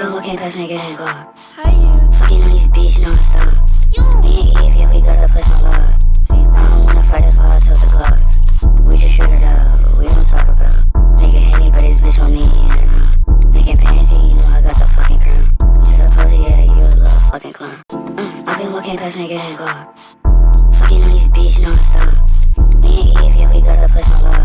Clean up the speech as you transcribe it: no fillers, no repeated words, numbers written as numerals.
been walking past nigga in car. Hi, you. Fucking on these beach non-stop. Me and Eve, yeah, we got the place on lock. I don't wanna fight as hard till the Glocks. We just shoot it out, we don't talk about. Nigga Henny, but his bitch on me, Making pansy, you know I got the fucking crown. Just a pussy, yeah, you a little fucking clown. I been walking past nigga in car. Fucking on these beach non-stop. Me and Eve, yeah, we got the place on lock.